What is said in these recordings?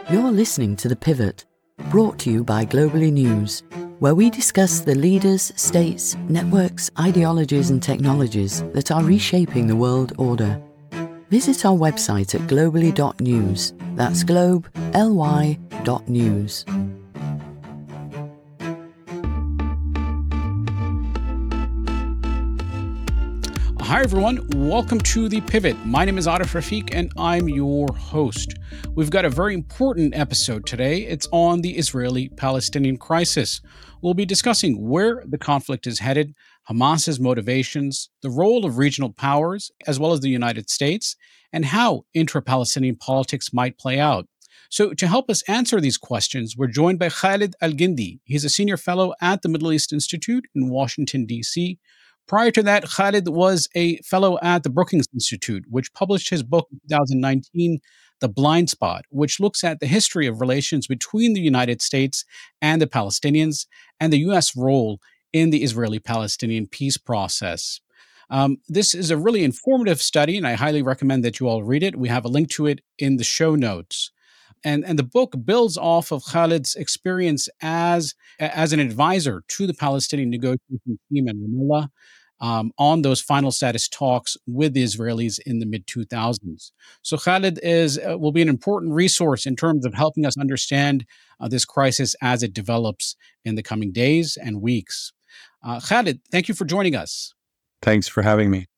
You're listening to The Pivot, brought to you by Globally News, where we discuss the leaders, states, networks, ideologies and technologies that are reshaping the world order. Visit our website at globally.news. That's globe, L-Y, .news. Hi, everyone. Welcome to The Pivot. My name is Arif Rafiq, and I'm your host. We've got a very important episode today. It's on the Israeli-Palestinian crisis. We'll be discussing where the conflict is headed, Hamas's motivations, the role of regional powers, as well as the United States, and how intra-Palestinian politics might play out. So to help us answer these questions, we're joined by Khalid Al-Gindi. He's a senior fellow at the Middle East Institute in Washington, D.C. Prior to that, Khalid was a fellow at the Brookings Institute, which published his book in 2019, The Blind Spot, which looks at the history of relations between the United States and the Palestinians and the U.S. role in the Israeli-Palestinian peace process. This is a really informative study, and I highly recommend that you all read it. We have a link to it in the show notes. And the book builds off of Khalid's experience as an advisor to the Palestinian negotiation team in Ramallah on those final status talks with the Israelis in the mid-2000s. So Khalid will be an important resource in terms of helping us understand this crisis as it develops in the coming days and weeks. Khalid, thank you for joining us. Thanks for having me.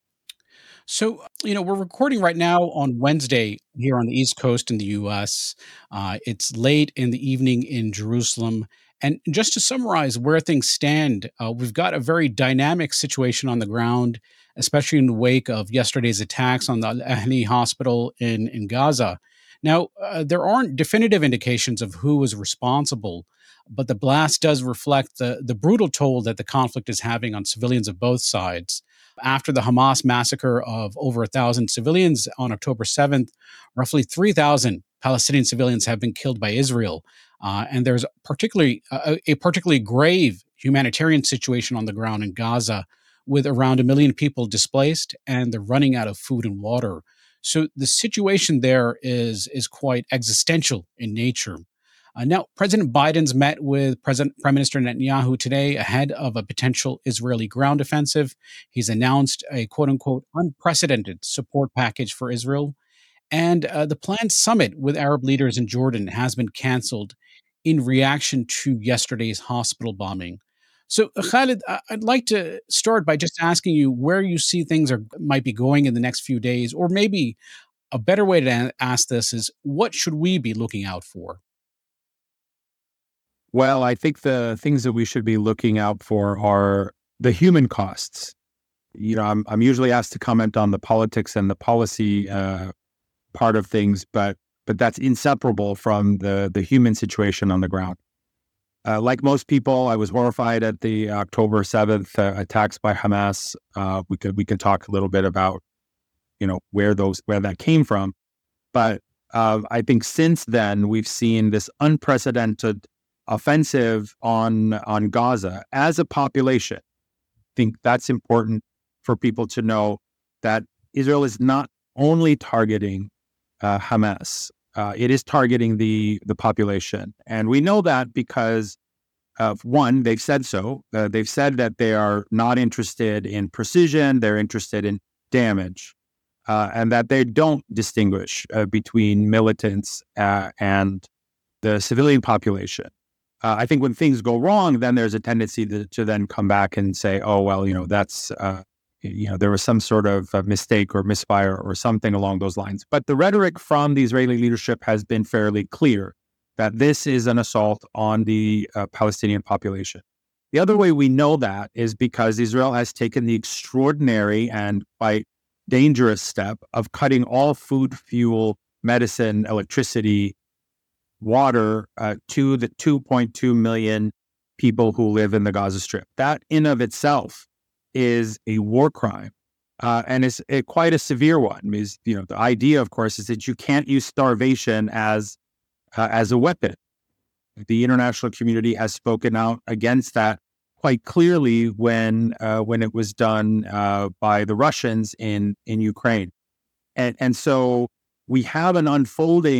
So, we're recording right now on Wednesday here on the East Coast in the U.S. It's late in the evening in Jerusalem. And just to summarize where things stand, we've got a very dynamic situation on the ground, especially in the wake of yesterday's attacks on the Al-Ahli hospital in Gaza. Now, there aren't definitive indications of who was responsible, but the blast does reflect the brutal toll that the conflict is having on civilians of both sides. After the Hamas massacre of over 1,000 civilians on October 7th, roughly 3,000 Palestinian civilians have been killed by Israel. And there's a particularly grave humanitarian situation on the ground in Gaza, with around 1 million people displaced and they're running out of food and water. So the situation there is quite existential in nature. Now, President Biden's met with Prime Minister Netanyahu today ahead of a potential Israeli ground offensive. He's announced a quote-unquote unprecedented support package for Israel. And the planned summit with Arab leaders in Jordan has been canceled in reaction to yesterday's hospital bombing. So, Khalid, I'd like to start by just asking you where you see things might be going in the next few days, or maybe a better way to ask this is, what should we be looking out for? Well, I think the things that we should be looking out for are the human costs. I'm usually asked to comment on the politics and the policy part of things, but that's inseparable from the human situation on the ground. Like most people, I was horrified at the October 7th attacks by Hamas. We can talk a little bit about where that came from, but I think since then we've seen this unprecedented offensive on Gaza as a population. I think that's important for people to know, that Israel is not only targeting Hamas. It is targeting the population. And we know that because, one, they've said so. They've said that they are not interested in precision, they're interested in damage, and that they don't distinguish between militants and the civilian population. I think when things go wrong, then there's a tendency to then come back and say, oh, well, that's, there was some sort of mistake or misfire or something along those lines. But the rhetoric from the Israeli leadership has been fairly clear that this is an assault on the Palestinian population. The other way we know that is because Israel has taken the extraordinary and quite dangerous step of cutting all food, fuel, medicine, electricity, water to the 2.2 million people who live in the Gaza Strip. That in of itself is a war crime, and it's quite a severe one. The idea, of course, is that you can't use starvation as a weapon. The international community has spoken out against that quite clearly when it was done by the Russians in Ukraine, and so we have an unfolding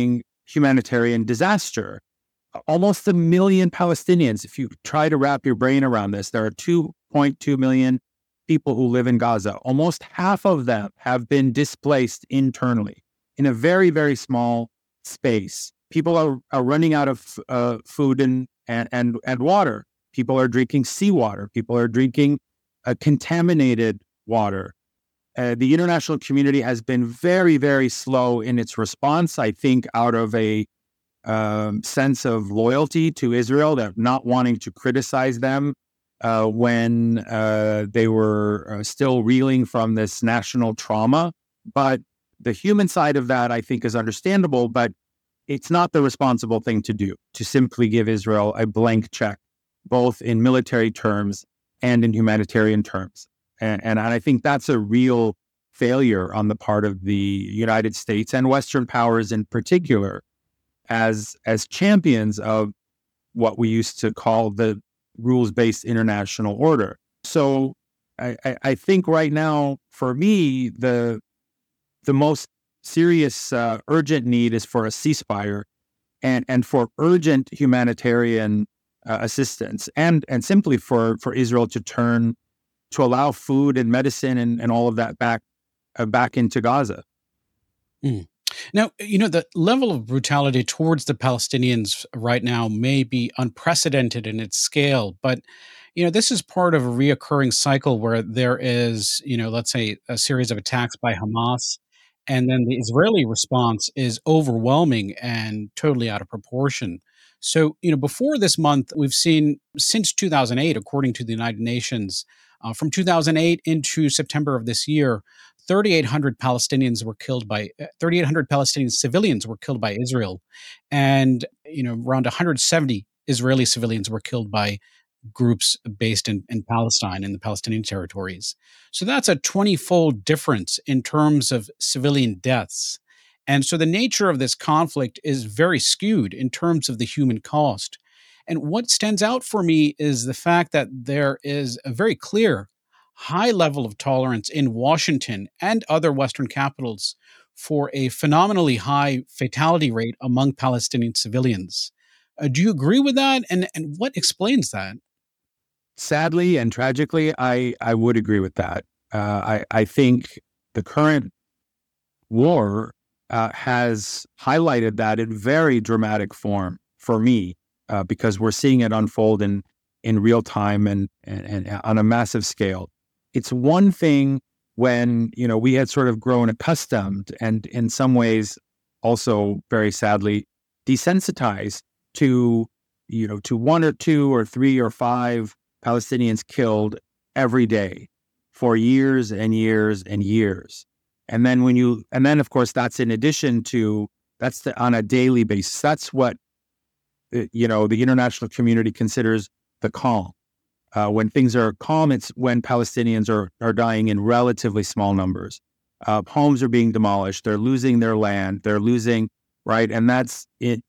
humanitarian disaster. Almost 1 million Palestinians, if you try to wrap your brain around this, there are 2.2 million people who live in Gaza. Almost half of them have been displaced internally in a very, very small space. People are running out of food and water. People are drinking seawater. People are drinking contaminated water. The international community has been very, very slow in its response, I think, out of a sense of loyalty to Israel, that not wanting to criticize them when they were still reeling from this national trauma. But the human side of that, I think, is understandable, but it's not the responsible thing to do, to simply give Israel a blank check, both in military terms and in humanitarian terms. And I think that's a real failure on the part of the United States and Western powers in particular, as champions of what we used to call the rules-based international order. So I think right now, for me, the most serious urgent need is for a ceasefire and for urgent humanitarian assistance, and simply for Israel to allow food and medicine and all of that back into Gaza. Mm. Now, the level of brutality towards the Palestinians right now may be unprecedented in its scale, but, this is part of a reoccurring cycle where there is, let's say, a series of attacks by Hamas, and then the Israeli response is overwhelming and totally out of proportion. So, before this month, we've seen since 2008, according to the United Nations, from 2008 into September of this year, 3,800 Palestinian civilians were killed by Israel, and around 170 Israeli civilians were killed by groups based in Palestine, in the Palestinian territories. So that's a 20-fold difference in terms of civilian deaths. And so the nature of this conflict is very skewed in terms of the human cost. And what stands out for me is the fact that there is a very clear high level of tolerance in Washington and other Western capitals for a phenomenally high fatality rate among Palestinian civilians. Do you agree with that? And what explains that? Sadly and tragically, I would agree with that. I think the current war has highlighted that in very dramatic form for me, because we're seeing it unfold in real time and on a massive scale. It's one thing when, we had sort of grown accustomed and in some ways also very sadly desensitized to, to 1 or 2 or 3 or 5 Palestinians killed every day for years and years and years. And then of course, that's in addition to, on a daily basis. That's what, the international community considers the calm. When things are calm, it's when Palestinians are dying in relatively small numbers. Homes are being demolished. They're losing their land. They're losing, right? And that's it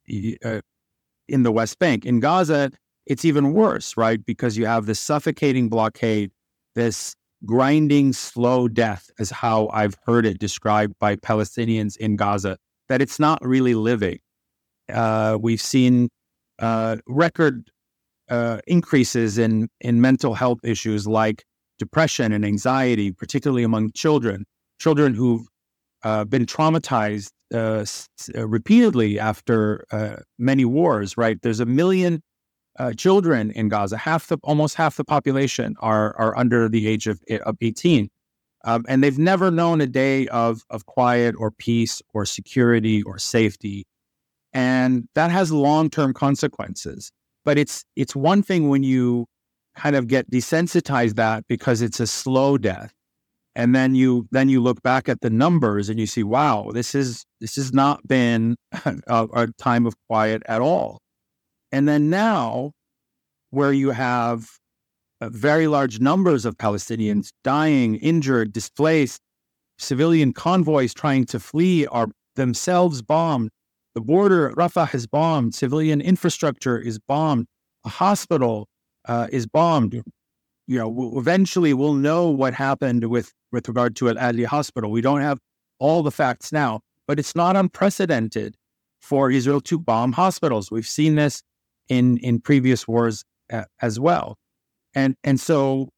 in the West Bank. In Gaza, it's even worse, right? Because you have this suffocating blockade, this grinding, slow death is how I've heard it described by Palestinians in Gaza, that it's not really living. We've seen record increases in mental health issues like depression and anxiety, particularly among children who've been traumatized repeatedly after many wars, right? There's 1 million children in Gaza. Almost half the population are under the age of 18. And they've never known a day of quiet or peace or security or safety. And that has long-term consequences. But it's one thing when you kind of get desensitized that because it's a slow death. And then you look back at the numbers and you see, wow, this has not been a time of quiet at all. And then now, where you have very large numbers of Palestinians dying, injured, displaced, civilian convoys trying to flee are themselves bombed. The border, Rafah, is bombed. Civilian infrastructure is bombed. A hospital is bombed. Eventually we'll know what happened with regard to Al Ahli Hospital. We don't have all the facts now, but it's not unprecedented for Israel to bomb hospitals. We've seen this in previous wars as well. And so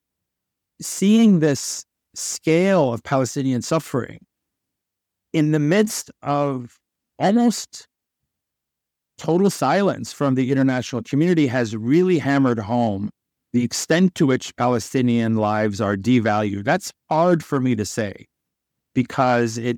seeing this scale of Palestinian suffering in the midst of almost total silence from the international community has really hammered home the extent to which Palestinian lives are devalued. That's hard for me to say because it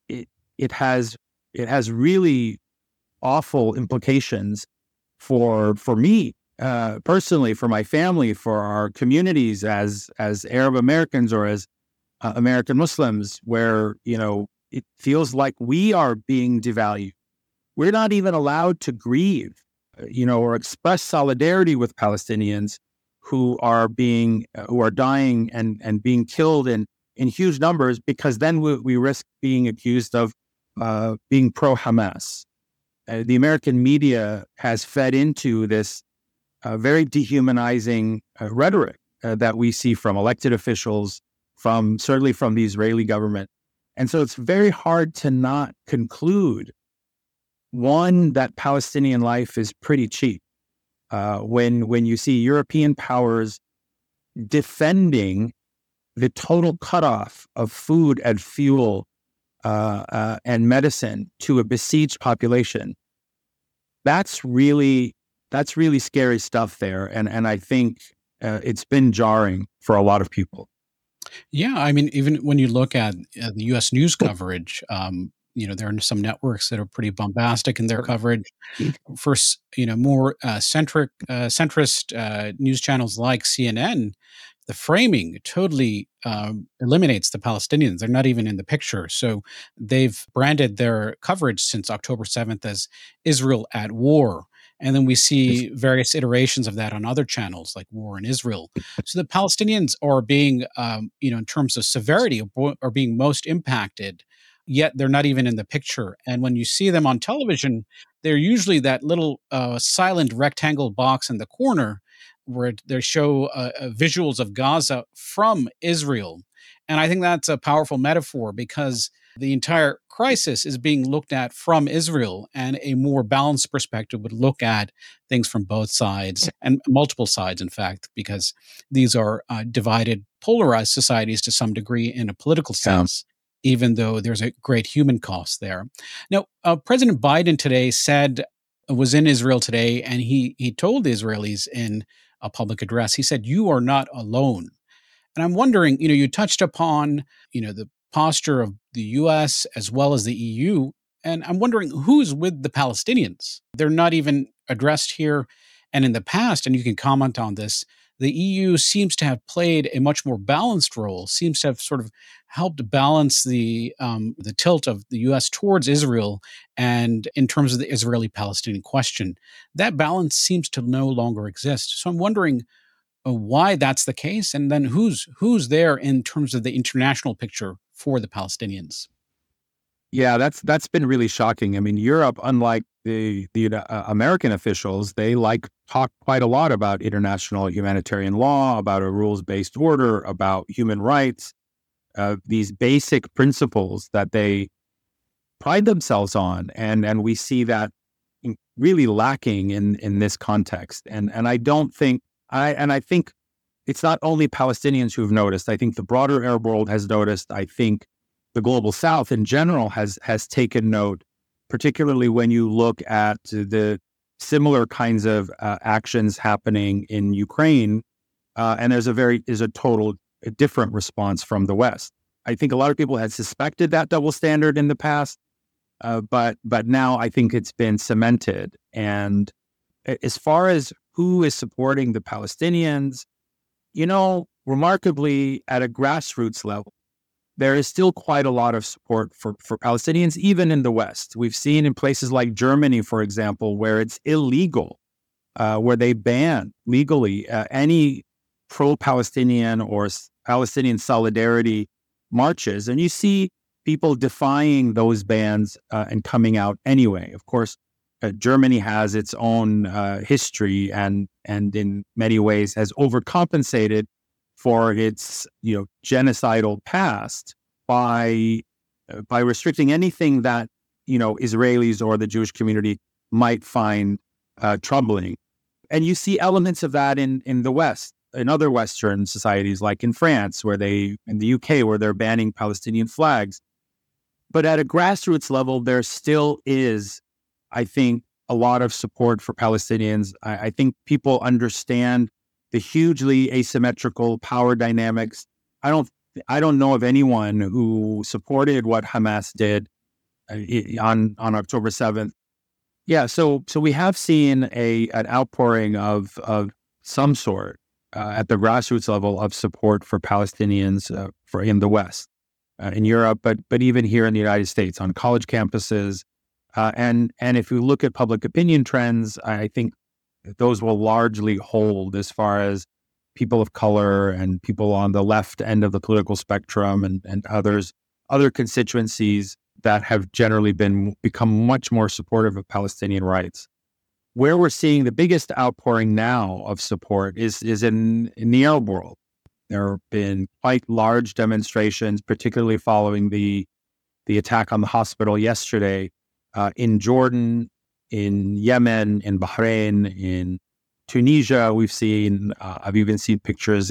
has really awful implications for me personally, for my family, for our communities as Arab Americans or as American Muslims, where it feels like we are being devalued. We're not even allowed to grieve, or express solidarity with Palestinians who are dying and being killed in huge numbers, because then we risk being accused of being pro-Hamas. The American media has fed into this very dehumanizing rhetoric that we see from elected officials, certainly from the Israeli government. And so it's very hard to not conclude, one, that Palestinian life is pretty cheap. When you see European powers defending the total cutoff of food and fuel and medicine to a besieged population, that's really scary stuff there. And I think it's been jarring for a lot of people. Yeah, I mean, even when you look at the U.S. news coverage, there are some networks that are pretty bombastic in their coverage. For more centrist news channels like CNN, the framing totally eliminates the Palestinians. They're not even in the picture. So they've branded their coverage since October 7th as Israel at War. And then we see various iterations of that on other channels like War in Israel. So the Palestinians are being, in terms of severity, are being most impacted, yet they're not even in the picture. And when you see them on television, they're usually that little silent rectangle box in the corner where they show visuals of Gaza from Israel. And I think that's a powerful metaphor because the entire crisis is being looked at from Israel, and a more balanced perspective would look at things from both sides, and multiple sides, in fact, because these are divided, polarized societies to some degree in a political sense, even though there's a great human cost there. Now, President Biden today was in Israel today, and he told the Israelis in a public address, he said, "You are not alone." And I'm wondering, you touched upon, the posture of the U.S. as well as the EU, and I'm wondering who's with the Palestinians. They're not even addressed here. And in the past, and you can comment on this, the EU seems to have played a much more balanced role, seems to have sort of helped balance the tilt of the U.S. towards Israel, and in terms of the Israeli-Palestinian question. That balance seems to no longer exist. So I'm wondering why that's the case, and then who's there in terms of the international picture for the Palestinians. Yeah, that's been really shocking. I mean, Europe, unlike the American officials, they talk quite a lot about international humanitarian law, about a rules-based order, about human rights, these basic principles that they pride themselves on, and we see that really lacking in this context. And I don't think I think it's not only Palestinians who've noticed. I think the broader Arab world has noticed. I think the global South in general has taken note, particularly when you look at the similar kinds of actions happening in Ukraine, and there's a total different response from the West. I think a lot of people had suspected that double standard in the past, but now I think it's been cemented. And as far as who is supporting the Palestinians, remarkably, at a grassroots level, there is still quite a lot of support for Palestinians, even in the West. We've seen in places like Germany, for example, where it's illegal, where they ban legally any pro-Palestinian or Palestinian solidarity marches. And you see people defying those bans and coming out anyway. Of course, Germany has its own history and in many ways has overcompensated for its genocidal past by restricting anything that Israelis or the Jewish community might find troubling. And you see elements of that in the West, in other Western societies, like in France, in the UK, where they're banning Palestinian flags. But at a grassroots level, there still is, I think, a lot of support for Palestinians. I think people understand the hugely asymmetrical power dynamics. I don't know of anyone who supported what Hamas did on October 7th. Yeah, so we have seen an outpouring of some sort at the grassroots level of support for Palestinians in the West, in Europe, but even here in the United States on college campuses, and if you look at public opinion trends, I think those will largely hold as far as people of color and people on the left end of the political spectrum and other constituencies that have generally become much more supportive of Palestinian rights. Where we're seeing the biggest outpouring now of support is in the Arab world. There have been quite large demonstrations, particularly following the attack on the hospital yesterday, in Jordan, in Yemen, in Bahrain, in Tunisia. I've even seen pictures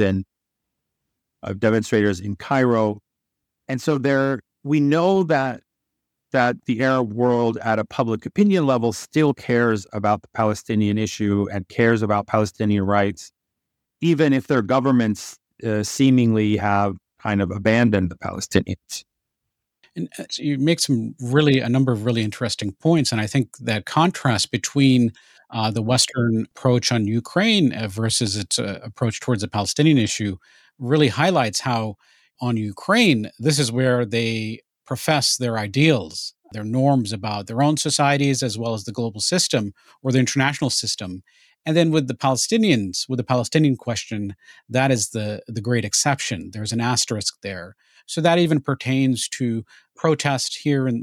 of demonstrators in Cairo. And so we know that the Arab world at a public opinion level still cares about the Palestinian issue and cares about Palestinian rights, even if their governments seemingly have kind of abandoned the Palestinians. And so you make a number of really interesting points. And I think that contrast between the Western approach on Ukraine versus its approach towards the Palestinian issue really highlights how on Ukraine, this is where they profess their ideals, their norms about their own societies, as well as the global system or the international system. And then with the Palestinians, with the Palestinian question, that is the great exception. There's an asterisk there. So that even pertains to protest here in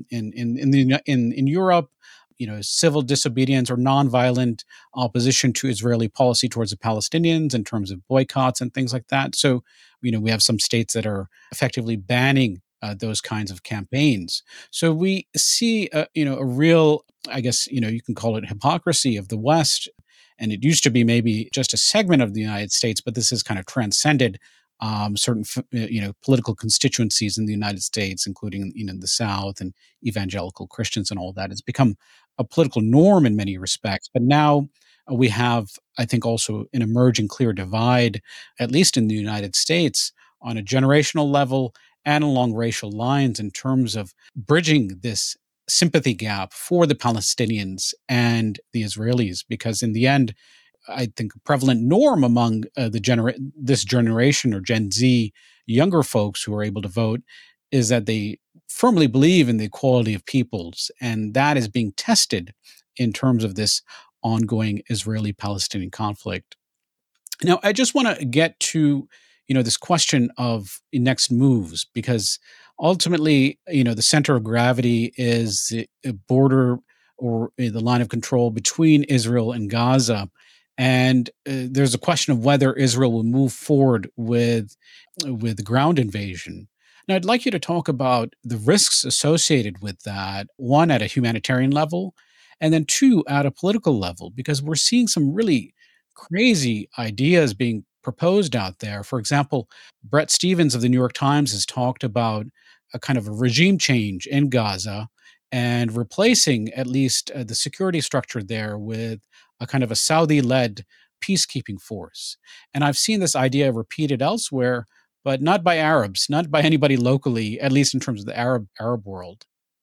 Europe, civil disobedience or nonviolent opposition to Israeli policy towards the Palestinians in terms of boycotts and things like that. So, we have some states that are effectively banning those kinds of campaigns. So we see, a real, I guess, you can call it hypocrisy of the West. And it used to be maybe just a segment of the United States, but this has kind of transcended certain, political constituencies in the United States, including, the South and evangelical Christians and all that. It's become a political norm in many respects. But now we have, I think, also an emerging clear divide, at least in the United States, on a generational level and along racial lines in terms of bridging this sympathy gap for the Palestinians and the Israelis. Because in the end, I think a prevalent norm among this generation or Gen Z younger folks who are able to vote is that they firmly believe in the equality of peoples. And that is being tested in terms of this ongoing Israeli-Palestinian conflict. Now, I just want to get to this question of next moves, because ultimately, the center of gravity is the border or the line of control between Israel and Gaza. And there's a question of whether Israel will move forward with the ground invasion. Now, I'd like you to talk about the risks associated with that, one, at a humanitarian level, and then two, at a political level, because we're seeing some really crazy ideas being proposed out there. For example, Bret Stephens of the New York Times has talked about a kind of a regime change in Gaza and replacing at least the security structure there with a kind of a Saudi-led peacekeeping force. And I've seen this idea repeated elsewhere, but not by Arabs, not by anybody locally, at least in terms of the Arab world.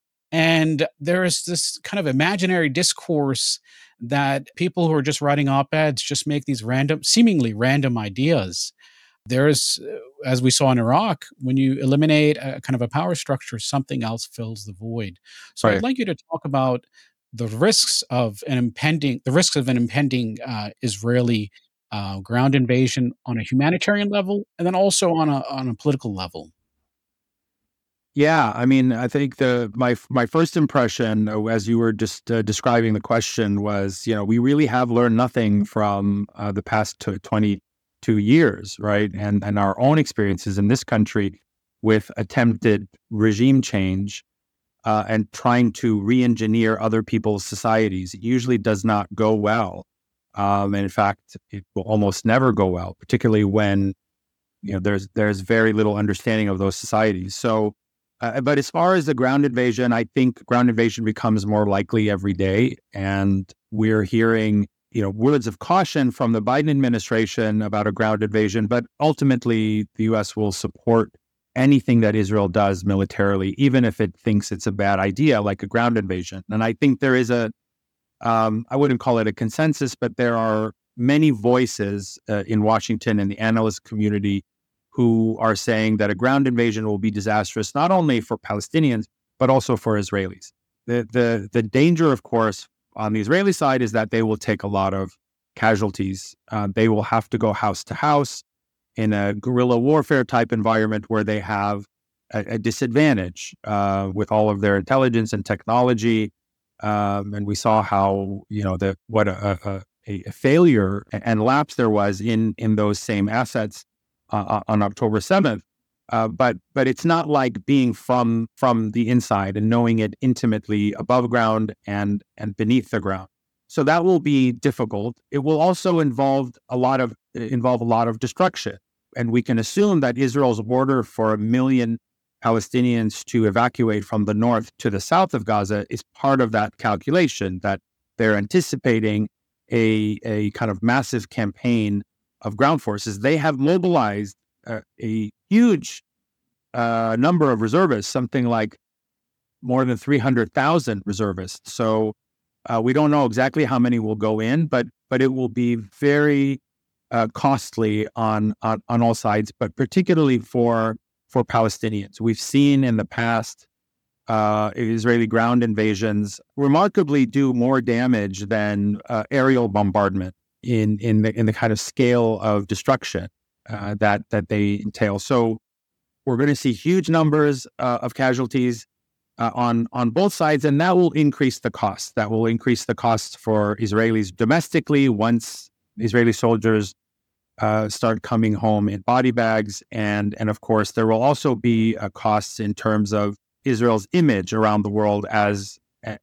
And there is this kind of imaginary discourse that people who are just writing op-eds just make these seemingly random ideas. There's, as we saw in Iraq, when you eliminate a kind of a power structure, something else fills the void. So Right. I'd like you to talk about the risks of an impending Israeli ground invasion on a humanitarian level, and then also on a political level. Yeah, I mean, I think my first impression, as you were just describing the question, was we really have learned nothing from the past 22 years, right? And our own experiences in this country with attempted regime change. and trying to re-engineer other people's societies. It usually does not go well. And in fact, it will almost never go well, particularly when there's very little understanding of those societies. So, but as far as the ground invasion, I think ground invasion becomes more likely every day, and we're hearing words of caution from the Biden administration about a ground invasion. But ultimately, the U.S. will support anything that Israel does militarily, even if it thinks it's a bad idea, like a ground invasion. And I think there is I wouldn't call it a consensus, but there are many voices in Washington and the analyst community who are saying that a ground invasion will be disastrous, not only for Palestinians, but also for Israelis. The danger, of course, on the Israeli side is that they will take a lot of casualties. They will have to go house to house in a guerrilla warfare type environment where they have a disadvantage with all of their intelligence and technology. And we saw how, what a failure and lapse there was in those same assets on October 7th. But it's not like being from the inside and knowing it intimately above ground and beneath the ground. So that will be difficult. It will also involve a lot of destruction. And we can assume that Israel's order for 1 million Palestinians to evacuate from the north to the south of Gaza is part of that calculation, that they're anticipating a kind of massive campaign of ground forces. They have mobilized a huge number of reservists, something like more than 300,000 reservists. So we don't know exactly how many will go in, but it will be very costly on all sides, but particularly for Palestinians. We've seen in the past Israeli ground invasions remarkably do more damage than aerial bombardment in the kind of scale of destruction that they entail. So we're going to see huge numbers of casualties on both sides, and that will increase the costs. That will increase the costs for Israelis domestically once Israeli soldiers start coming home in body bags, and of course there will also be costs in terms of Israel's image around the world as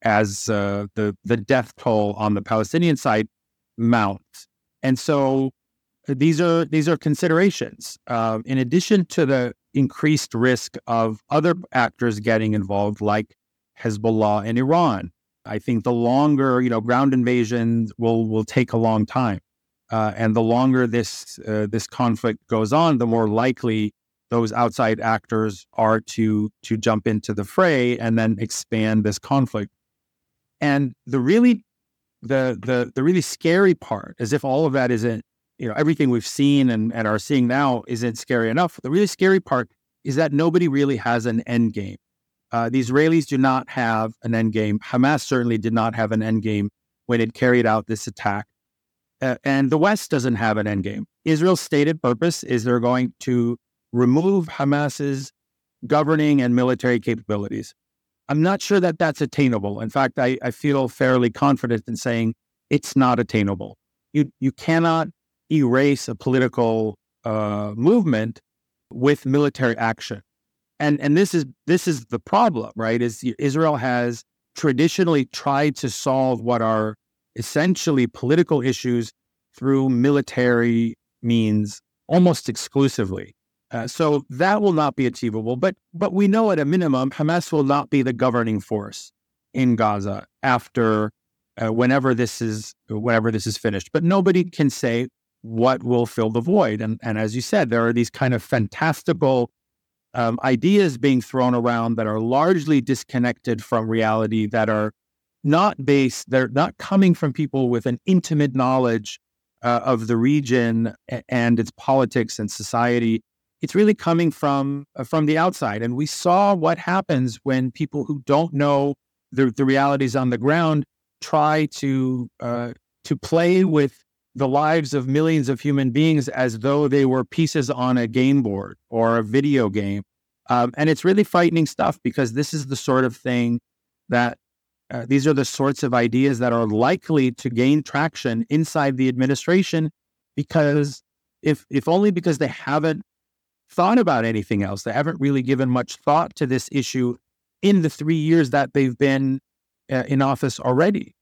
the death toll on the Palestinian side mounts. And so these are considerations. In addition to the increased risk of other actors getting involved, like Hezbollah and Iran, I think the longer ground invasions will take a long time. And the longer this conflict goes on, the more likely those outside actors are to jump into the fray and then expand this conflict. And the really scary part, as if all of that isn't, everything we've seen and are seeing now isn't scary enough. The really scary part is that nobody really has an end game. The Israelis do not have an end game. Hamas certainly did not have an end game when it carried out this attack. And the West doesn't have an end game. Israel's stated purpose is they're going to remove Hamas's governing and military capabilities. I'm not sure that that's attainable. In fact, I feel fairly confident in saying it's not attainable. You cannot erase a political movement with military action. And this is the problem, right? Is Israel has traditionally tried to solve what are essentially political issues through military means almost exclusively. So that will not be achievable. But we know at a minimum, Hamas will not be the governing force in Gaza after whenever this is finished. But nobody can say what will fill the void. And as you said, there are these kind of fantastical ideas being thrown around that are largely disconnected from reality, that are not based, they're not coming from people with an intimate knowledge of the region and its politics and society. It's really coming from the outside. And we saw what happens when people who don't know the realities on the ground try to play with the lives of millions of human beings as though they were pieces on a game board or a video game. And it's really frightening stuff, because this is the sort of thing that these are the sorts of ideas that are likely to gain traction inside the administration, because if only because they haven't thought about anything else. They haven't really given much thought to this issue in the 3 years that they've been in office already.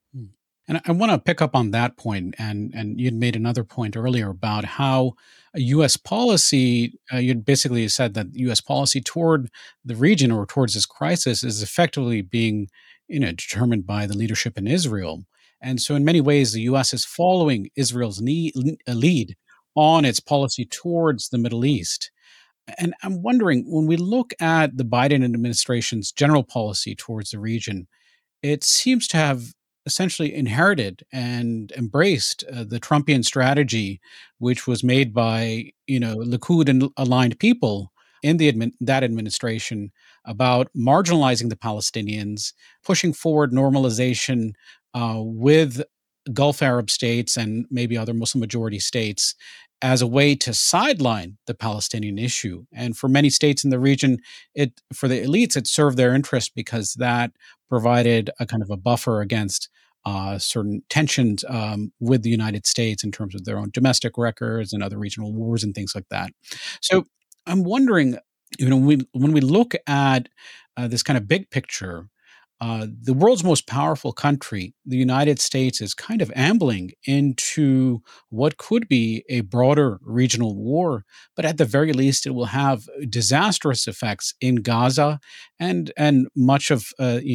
And I want to pick up on that point, and you'd made another point earlier about how U.S. policy. You'd basically said that U.S. policy toward the region or towards this crisis is effectively being, determined by the leadership in Israel. And so, in many ways, the U.S. is following Israel's lead on its policy towards the Middle East. And I'm wondering, when we look at the Biden administration's general policy towards the region, it seems to have essentially inherited and embraced the Trumpian strategy, which was made by Likud and aligned people in that administration about marginalizing the Palestinians, pushing forward normalization with Gulf Arab states and maybe other Muslim majority states as a way to sideline the Palestinian issue. And for many states in the region, for the elites, it served their interest because that provided a kind of a buffer against certain tensions with the United States in terms of their own domestic records and other regional wars and things like that. So I'm wondering, when we look at this kind of big picture, the world's most powerful country, the United States, is kind of ambling into what could be a broader regional war, but at the very least, it will have disastrous effects in Gaza and much of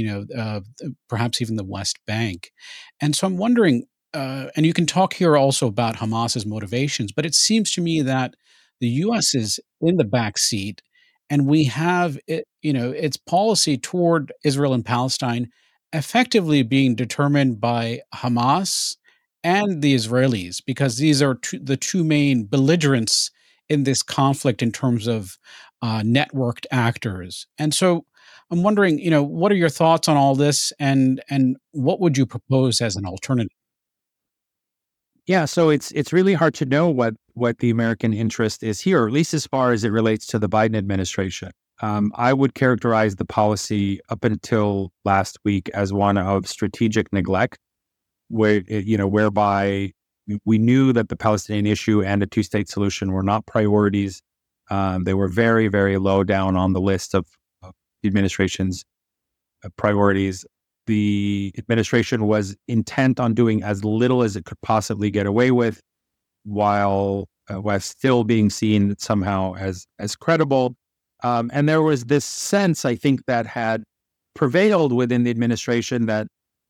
perhaps even the West Bank. And so I'm wondering, and you can talk here also about Hamas's motivations, but it seems to me that the U.S. is in the back seat. And we have its policy toward Israel and Palestine effectively being determined by Hamas and the Israelis, because these are the two main belligerents in this conflict in terms of networked actors. And so I'm wondering, what are your thoughts on all this, and what would you propose as an alternative? Yeah, so it's really hard to know what the American interest is here, at least as far as it relates to the Biden administration. I would characterize the policy up until last week as one of strategic neglect, whereby we knew that the Palestinian issue and a two-state solution were not priorities. They were very, very low down on the list of the administration's priorities. The administration was intent on doing as little as it could possibly get away with, while still being seen somehow as credible. And there was this sense, I think, that had prevailed within the administration that,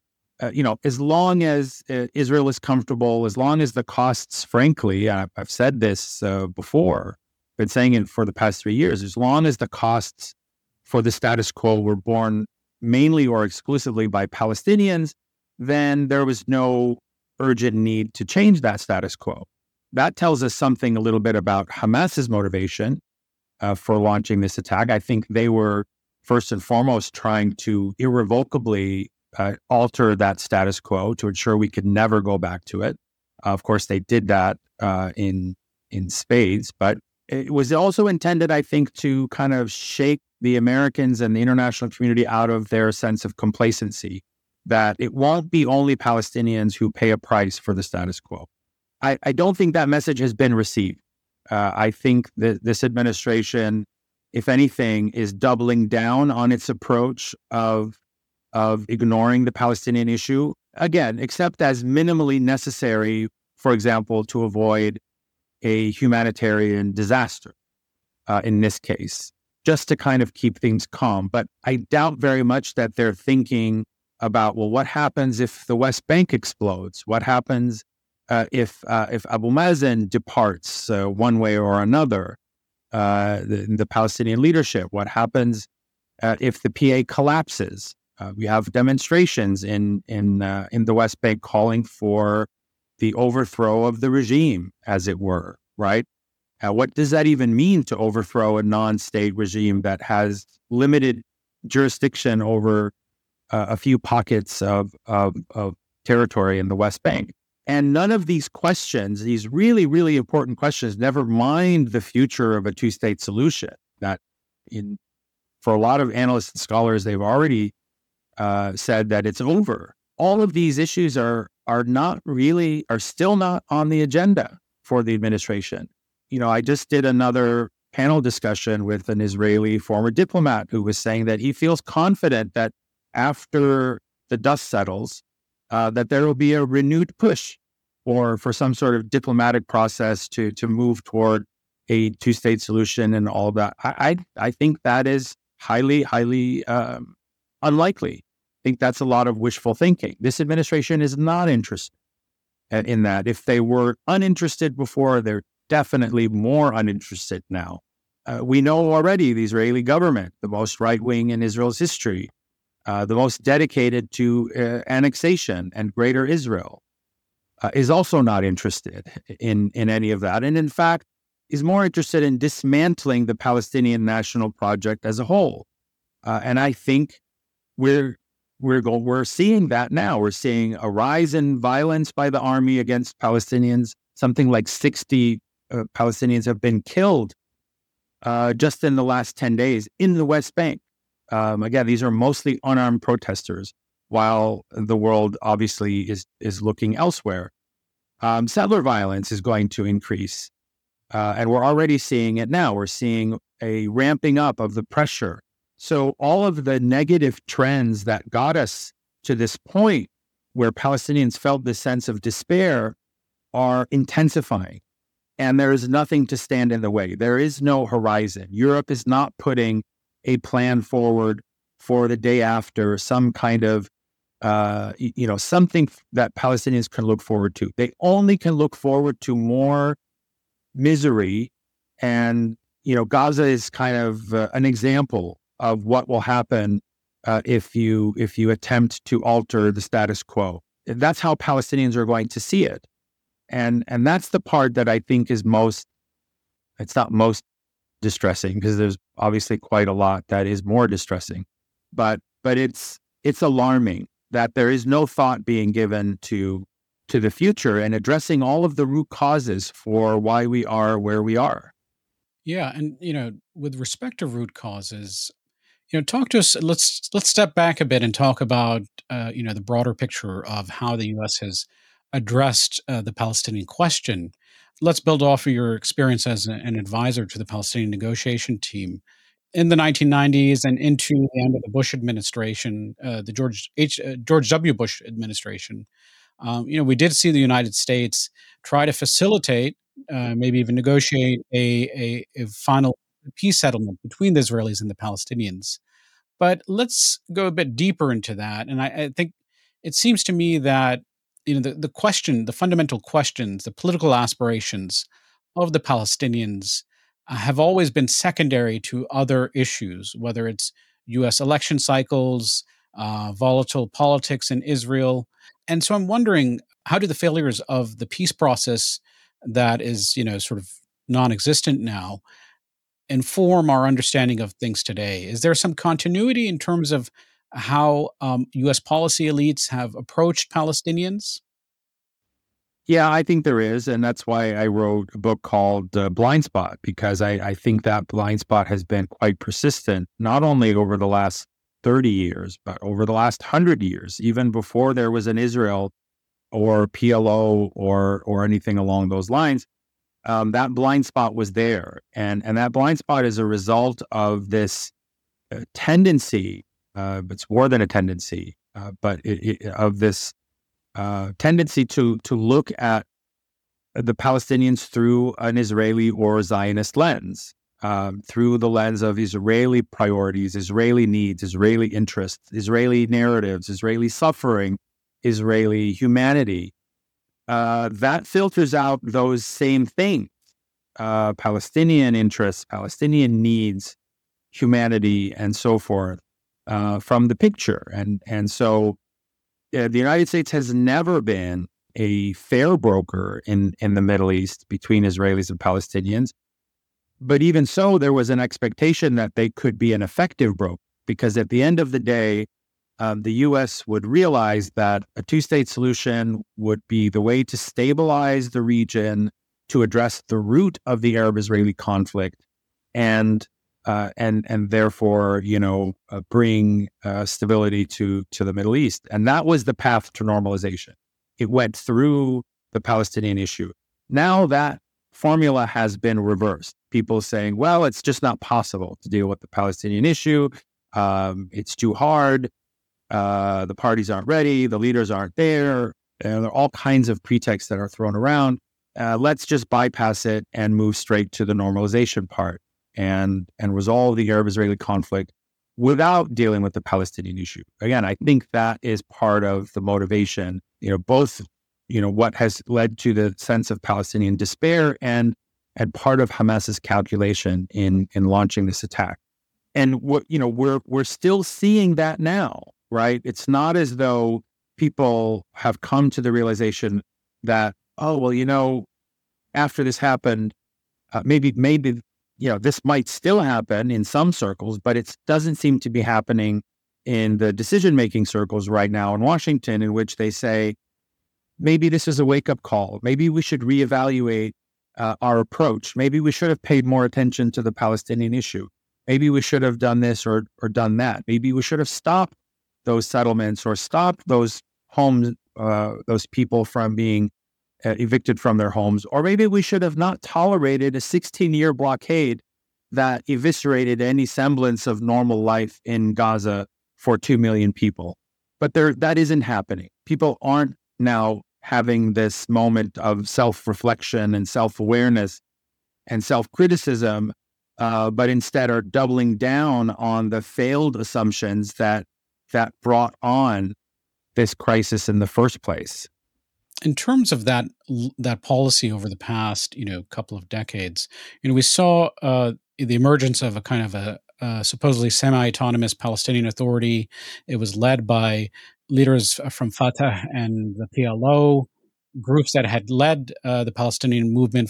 as long as Israel is comfortable, as long as the costs, frankly, I've said this before, been saying it for the past 3 years, as long as the costs for the status quo were borne mainly or exclusively by Palestinians, then there was no urgent need to change that status quo. That tells us something a little bit about Hamas's motivation for launching this attack. I think they were first and foremost trying to irrevocably alter that status quo to ensure we could never go back to it. Of course, they did that in spades, but it was also intended, I think, to kind of shake the Americans and the international community out of their sense of complacency, that it won't be only Palestinians who pay a price for the status quo. I don't think that message has been received. I think that this administration, if anything, is doubling down on its approach of ignoring the Palestinian issue, again, except as minimally necessary, for example, to avoid a humanitarian disaster in this case, just to kind of keep things calm. But I doubt very much that they're thinking about, well, what happens if the West Bank explodes? What happens if Abu Mazen departs one way or another? The Palestinian leadership. What happens if the PA collapses? We have demonstrations in the West Bank calling for the overthrow of the regime, as it were, right? What does that even mean, to overthrow a non-state regime that has limited jurisdiction over a few pockets of territory in the West Bank? And none of these questions, these really, really important questions, never mind the future of a two-state solution, that for a lot of analysts and scholars, they've already said that it's over. All of these issues are still not on the agenda for the administration. I just did another panel discussion with an Israeli former diplomat who was saying that he feels confident that after the dust settles, that there will be a renewed push for some sort of diplomatic process to move toward a two-state solution and all that. I think that is highly unlikely. I think that's a lot of wishful thinking. This administration is not interested in that. If they were uninterested before, they're definitely more uninterested now. We know already the Israeli government, the most right-wing in Israel's history, the most dedicated to annexation and greater Israel, is also not interested in any of that. And in fact, is more interested in dismantling the Palestinian national project as a whole. And I think we're seeing that now. We're seeing a rise in violence by the army against Palestinians. Something like 60 Palestinians have been killed just in the last 10 days in the West Bank. Again, these are mostly unarmed protesters, while the world obviously is looking elsewhere. Settler violence is going to increase, and we're already seeing it now. We're seeing a ramping up of the pressure. So all of the negative trends that got us to this point where Palestinians felt this sense of despair are intensifying. And there is nothing to stand in the way. There is no horizon. Europe is not putting a plan forward for the day after, some kind of, something that Palestinians can look forward to. They only can look forward to more misery. And, Gaza is kind of an example of what will happen if you attempt to alter the status quo. That's how Palestinians are going to see it. And that's the part that I think is it's not most distressing, because there's obviously quite a lot that is more distressing, but it's alarming that there is no thought being given to the future and addressing all of the root causes for why we are where we are. Yeah, and with respect to root causes, talk to us. Let's step back a bit and talk about the broader picture of how the U.S. has addressed the Palestinian question. Let's build off of your experience as an advisor to the Palestinian negotiation team in the 1990s and into the end of the Bush administration, the George W. Bush administration. We did see the United States try to facilitate, maybe even negotiate a final peace settlement between the Israelis and the Palestinians. But let's go a bit deeper into that. And I think it seems to me that the fundamental questions, the political aspirations of the Palestinians have always been secondary to other issues, whether it's U.S. election cycles, volatile politics in Israel. And so I'm wondering, how do the failures of the peace process that is, sort of non-existent now inform our understanding of things today? Is there some continuity in terms of how U.S. policy elites have approached Palestinians? Yeah, I think there is. And that's why I wrote a book called Blind Spot, because I think that blind spot has been quite persistent, not only over the last 30 years, but over the last 100 years, even before there was an Israel or PLO or anything along those lines. That blind spot was there. And that blind spot is a result of this tendency, it's more than a tendency, of this tendency to look at the Palestinians through an Israeli or Zionist lens, through the lens of Israeli priorities, Israeli needs, Israeli interests, Israeli narratives, Israeli suffering, Israeli humanity. That filters out those same things, Palestinian interests, Palestinian needs, humanity, and so forth, from the picture. And so the United States has never been a fair broker in the Middle East between Israelis and Palestinians. But even so, there was an expectation that they could be an effective broker, because at the end of the day, the U.S. would realize that a two-state solution would be the way to stabilize the region, to address the root of the Arab-Israeli conflict, and therefore, bring stability to the Middle East. And that was the path to normalization. It went through the Palestinian issue. Now that formula has been reversed. People saying, well, it's just not possible to deal with the Palestinian issue. It's too hard. The parties aren't ready. The leaders aren't there. There are all kinds of pretexts that are thrown around. Let's just bypass it and move straight to the normalization part and resolve the Arab-Israeli conflict without dealing with the Palestinian issue. Again, I think that is part of the motivation, both, what has led to the sense of Palestinian despair and part of Hamas's calculation in launching this attack. And we're still seeing that now, right? It's not as though people have come to the realization that, oh, well, after this happened, maybe this might still happen in some circles, but it doesn't seem to be happening in the decision-making circles right now in Washington, in which they say, maybe this is a wake-up call. Maybe we should reevaluate our approach. Maybe we should have paid more attention to the Palestinian issue. Maybe we should have done this or done that. Maybe we should have stopped those settlements or stopped those homes, those people from being evicted from their homes. Or maybe we should have not tolerated a 16-year blockade that eviscerated any semblance of normal life in Gaza for 2 million people. But that isn't happening. People aren't now having this moment of self-reflection and self-awareness and self-criticism, but instead are doubling down on the failed assumptions that brought on this crisis in the first place. In terms of that policy over the past, couple of decades, we saw the emergence of a kind of a supposedly semi-autonomous Palestinian Authority. It was led by leaders from Fatah and the PLO, groups that had led the Palestinian movement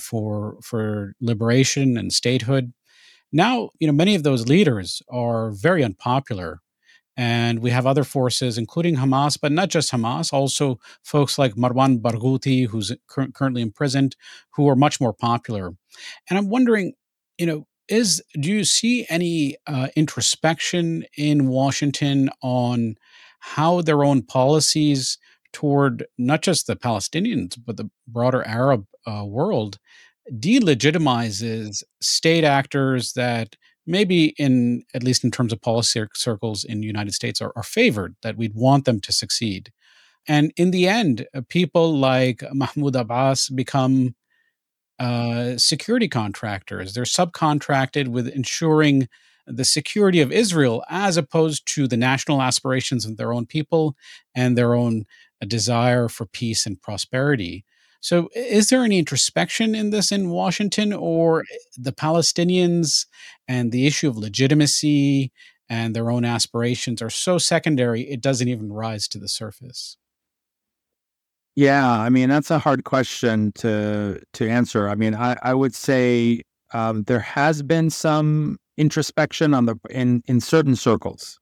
for liberation and statehood. Now, many of those leaders are very unpopular. And we have other forces, including Hamas, but not just Hamas, also folks like Marwan Barghouti, who's currently imprisoned, who are much more popular. And I'm wondering, do you see any introspection in Washington on how their own policies toward not just the Palestinians, but the broader Arab world delegitimizes state actors that maybe at least in terms of policy circles in the United States are favored, that we'd want them to succeed. And in the end, people like Mahmoud Abbas become security contractors. They're subcontracted with ensuring the security of Israel as opposed to the national aspirations of their own people and their own desire for peace and prosperity. So is there any introspection in this in Washington, or the Palestinians and the issue of legitimacy and their own aspirations are so secondary, it doesn't even rise to the surface? Yeah, I mean, that's a hard question to answer. I mean, I would say there has been some introspection in certain circles,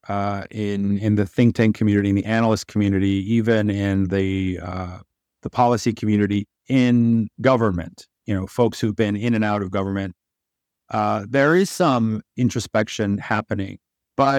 in the think tank community, in the analyst community, even in the policy community, in government, folks who've been in and out of government. There is some introspection happening, but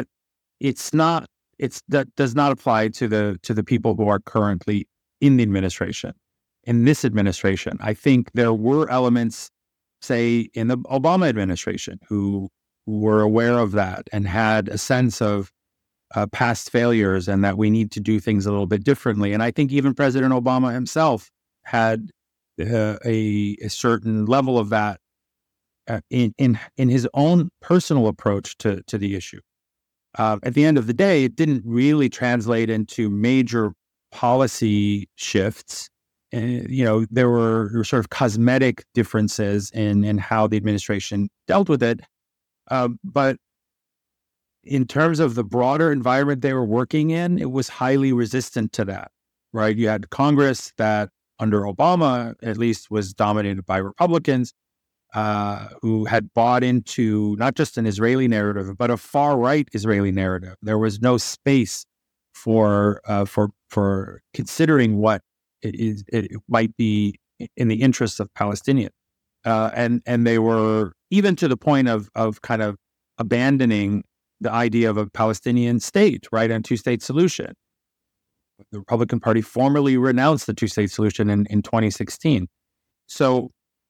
that does not apply to the people who are currently in the administration. In this administration, I think there were elements, say, in the Obama administration, who were aware of that and had a sense of past failures and that we need to do things a little bit differently. And I think even President Obama himself had a certain level of that in his own personal approach to the issue. At the end of the day, it didn't really translate into major policy shifts. There were sort of cosmetic differences in how the administration dealt with it. But in terms of the broader environment they were working in, it was highly resistant to that, right? You had Congress that under Obama, at least, was dominated by Republicans who had bought into not just an Israeli narrative, but a far-right Israeli narrative. There was no space for considering what it might be in the interests of Palestinians. And they were even to the point of kind of abandoning the idea of a Palestinian state, right, and two-state solution. The Republican Party formally renounced the two-state solution in 2016. So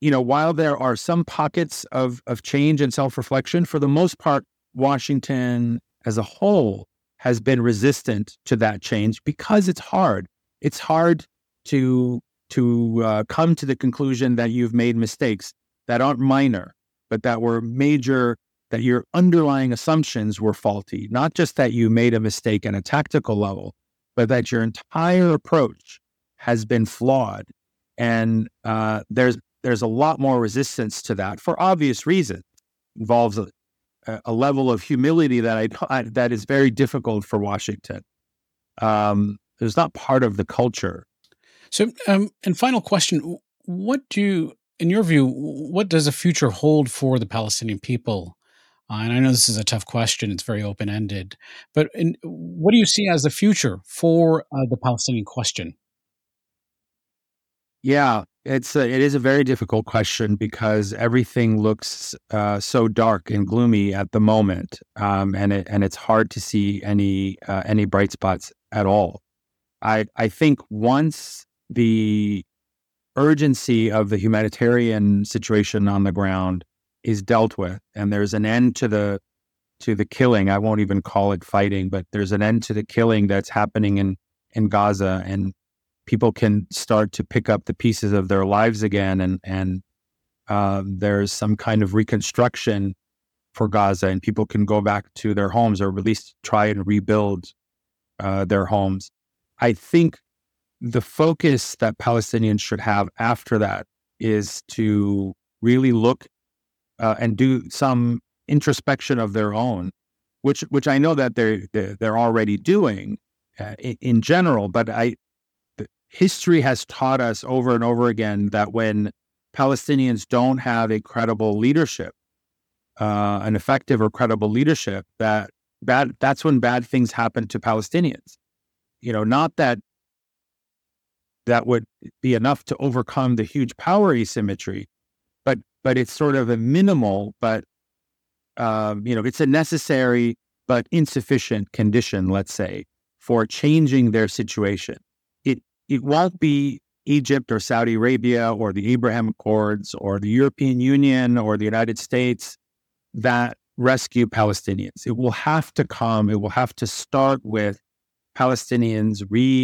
while there are some pockets of change and self-reflection, for the most part, Washington as a whole has been resistant to that change because it's hard. It's hard to come to the conclusion that you've made mistakes that aren't minor, but that were major, that your underlying assumptions were faulty. Not just that you made a mistake at a tactical level, but that your entire approach has been flawed. And there's a lot more resistance to that for obvious reasons. It involves a level of humility that is very difficult for Washington. It's not part of the culture. So, and final question, in your view, what does the future hold for the Palestinian people? And I know this is a tough question, it's very open-ended, but what do you see as the future for the Palestinian question? Yeah, it is a very difficult question because everything looks so dark and gloomy at the moment, and it's hard to see any bright spots at all. I think once the urgency of the humanitarian situation on the ground is dealt with, and there's an end to the killing, I won't even call it fighting, but there's an end to the killing that's happening in Gaza, and people can start to pick up the pieces of their lives again, and there's some kind of reconstruction for Gaza, and people can go back to their homes, or at least try and rebuild their homes. I think the focus that Palestinians should have after that is to really look and do some introspection of their own, which I know that they're already doing in general, but history has taught us over and over again that when Palestinians don't have a credible leadership, an effective or credible leadership, that's when bad things happen to Palestinians. Not that would be enough to overcome the huge power asymmetry, but it's sort of a minimal, but it's a necessary but insufficient condition, let's say, for changing their situation. It won't be Egypt or Saudi Arabia or the Abraham Accords or the European Union or the United States that rescue Palestinians. It will have to start with Palestinians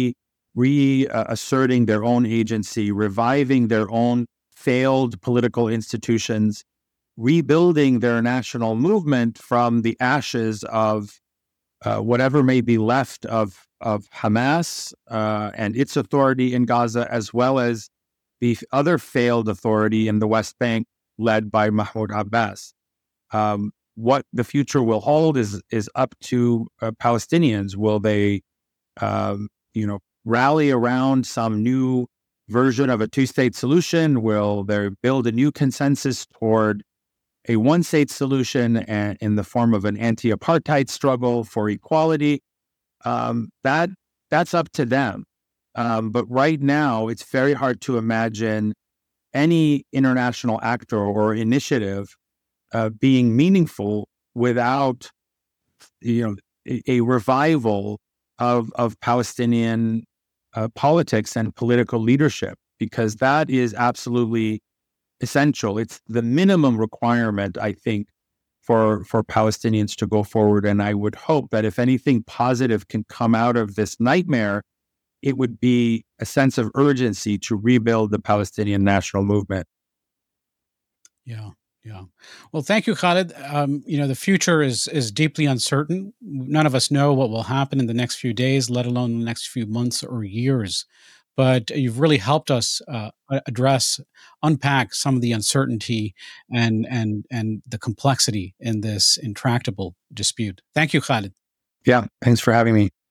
reasserting their own agency, reviving their own failed political institutions, rebuilding their national movement from the ashes of whatever may be left of Hamas and its authority in Gaza, as well as the other failed authority in the West Bank led by Mahmoud Abbas. What the future will hold is up to Palestinians. Will they, rally around some new version of a two-state solution? Will they build a new consensus toward a one-state solution in the form of an anti-apartheid struggle for equality? That's up to them. But right now, it's very hard to imagine any international actor or initiative being meaningful without, a revival of Palestinian politics and political leadership, because that is absolutely essential. It's the minimum requirement, I think, for Palestinians to go forward. And I would hope that if anything positive can come out of this nightmare, it would be a sense of urgency to rebuild the Palestinian national movement. Yeah. Well, thank you, Khaled. The future is deeply uncertain. None of us know what will happen in the next few days, let alone the next few months or years. But you've really helped us unpack some of the uncertainty and the complexity in this intractable dispute. Thank you, Khaled. Yeah, thanks for having me.